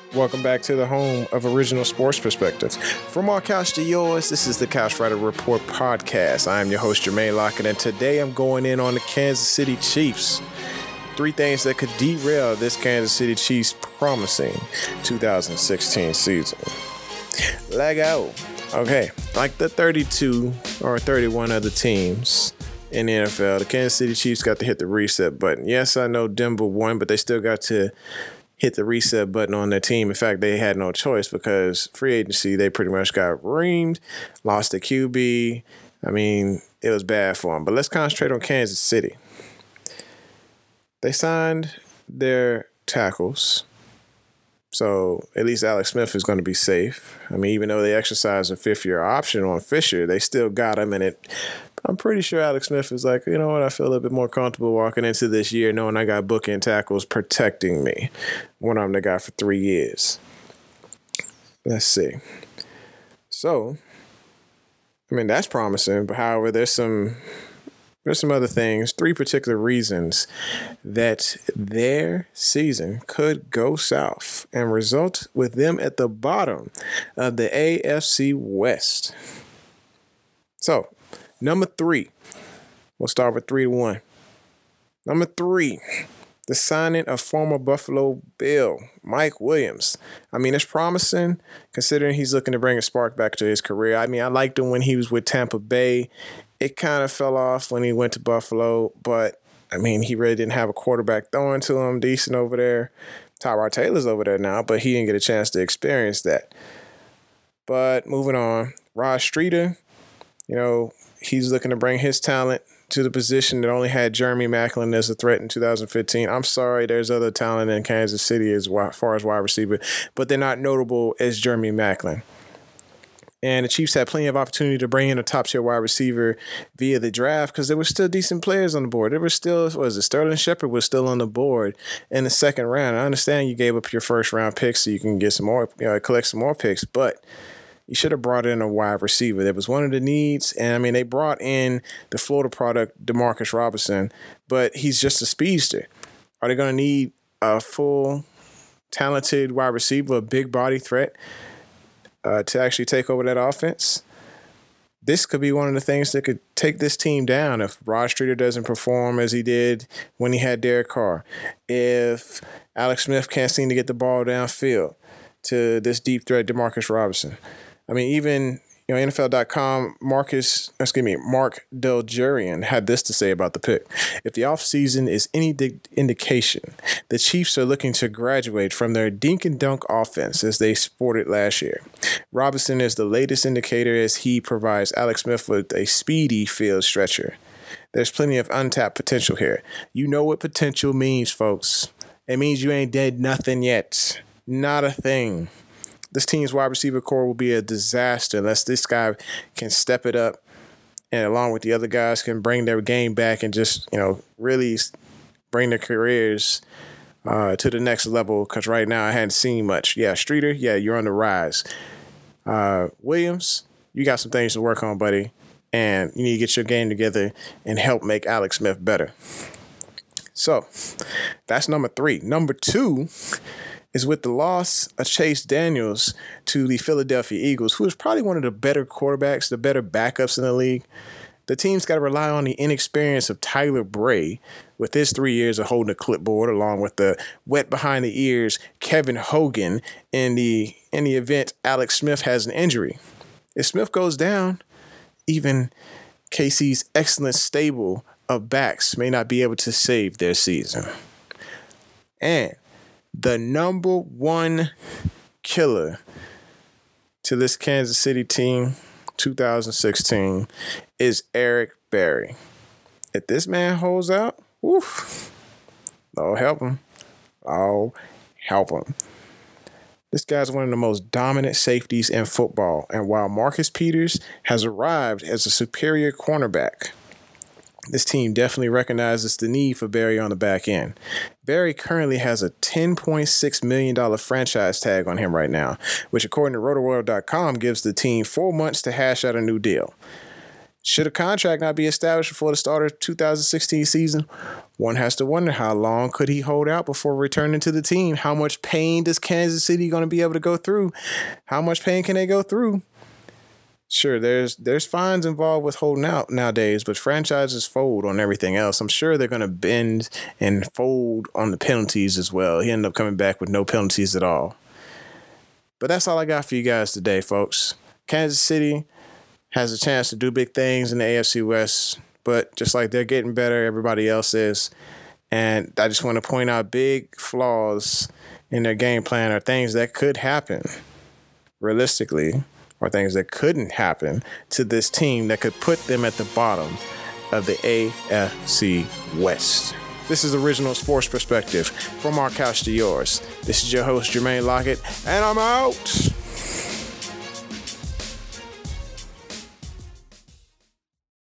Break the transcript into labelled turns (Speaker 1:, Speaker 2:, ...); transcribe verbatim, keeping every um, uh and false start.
Speaker 1: Welcome back to the home of original sports perspectives. From our couch to yours, this is the Couch Rider Report podcast. I am your host, Jermaine Lockett, and today I'm going in on the Kansas City Chiefs. Three things that could derail this Kansas City Chiefs promising two thousand sixteen season. Leg out. Okay, like the thirty-two or thirty-one other teams in the N F L, the Kansas City Chiefs got to hit the reset button. Yes, I know Denver won, but they still got to hit the reset button on their team. In fact, they had no choice because free agency, they pretty much got reamed, lost the Q B. I mean, it was bad for them. But let's concentrate on Kansas City. They signed their tackles, so at least Alex Smith is going to be safe. I mean, even though they exercised a fifth-year option on Fisher, they still got him, and it. I'm pretty sure Alex Smith is like, you know what, I feel a little bit more comfortable walking into this year knowing I got bookend tackles protecting me. One of them they got for three years. Let's see. So, I mean, that's promising, but however, there's some there's some other things, three particular reasons that their season could go south and result with them at the bottom of the A F C West. So, number three, we'll start with three to one. Number three, the signing of former Buffalo Bill, Mike Williams. I mean, it's promising considering he's looking to bring a spark back to his career. I mean, I liked him when he was with Tampa Bay. It kind of fell off when he went to Buffalo, but I mean, he really didn't have a quarterback throwing to him decent over there. Tyrod Taylor's over there now, but he didn't get a chance to experience that. But moving on, Rod Streater, you know, he's looking to bring his talent to the position that only had Jeremy Maclin as a threat in two thousand fifteen. I'm sorry, there's other talent in Kansas City as far as wide receiver, but they're not notable as Jeremy Maclin. And the Chiefs had plenty of opportunity to bring in a top-tier wide receiver via the draft because there were still decent players on the board. There were still, what was it, Sterling Shepard was still on the board in the second round. I understand you gave up your first-round picks so you can get some more, you know, collect some more picks, but you should have brought in a wide receiver. That was one of the needs. And, I mean, they brought in the Florida product, Demarcus Robinson, but he's just a speedster. Are they going to need a full, talented wide receiver, a big body threat uh, to actually take over that offense? This could be one of the things that could take this team down if Rod Streater doesn't perform as he did when he had Derek Carr. If Alex Smith can't seem to get the ball downfield to this deep threat, Demarcus Robinson. I mean, even, you know, N F L dot com, Marcus, excuse me, Mark Deljurian had this to say about the pick. If the offseason is any di- indication, the Chiefs are looking to graduate from their dink and dunk offense as they sported last year. Robinson is the latest indicator as he provides Alex Smith with a speedy field stretcher. There's plenty of untapped potential here. You know what potential means, folks. It means you ain't did nothing yet. Not a thing. This team's wide receiver core will be a disaster unless this guy can step it up and along with the other guys can bring their game back and just, you know, really bring their careers uh, to the next level because right now I hadn't seen much. Yeah, Streater, yeah, you're on the rise. Uh, Williams, you got some things to work on, buddy, and you need to get your game together and help make Alex Smith better. So that's number three. Number two is with the loss of Chase Daniels to the Philadelphia Eagles, who is probably one of the better quarterbacks, the better backups in the league. The team's got to rely on the inexperience of Tyler Bray with his three years of holding a clipboard, along with the wet behind the ears Kevin Hogan in the in the event Alex Smith has an injury. If Smith goes down, even K C's excellent stable of backs may not be able to save their season. And the number one killer to this Kansas City team, two thousand sixteen, is Eric Berry. If this man holds out, woof, Lord help him. Lord help him. This guy's one of the most dominant safeties in football. And while Marcus Peters has arrived as a superior cornerback, this team definitely recognizes the need for Berry on the back end. Berry currently has a ten point six million dollars franchise tag on him right now, which according to roto world dot com gives the team four months to hash out a new deal. Should a contract not be established before the start of two thousand sixteen season? one has to wonder, how long could he hold out before returning to the team? How much pain does Kansas City going to be able to go through? How much pain can they go through? Sure, there's there's fines involved with holding out nowadays, but franchises fold on everything else. I'm sure they're going to bend and fold on the penalties as well. He ended up coming back with no penalties at all. But that's all I got for you guys today, folks. Kansas City has a chance to do big things in the A F C West, but just like they're getting better, everybody else is. And I just want to point out big flaws in their game plan, or things that could happen realistically, or things that couldn't happen to this team that could put them at the bottom of the A F C West. This is Original Sports Perspective, from our couch to yours. This is your host, Jermaine Lockett, and I'm out.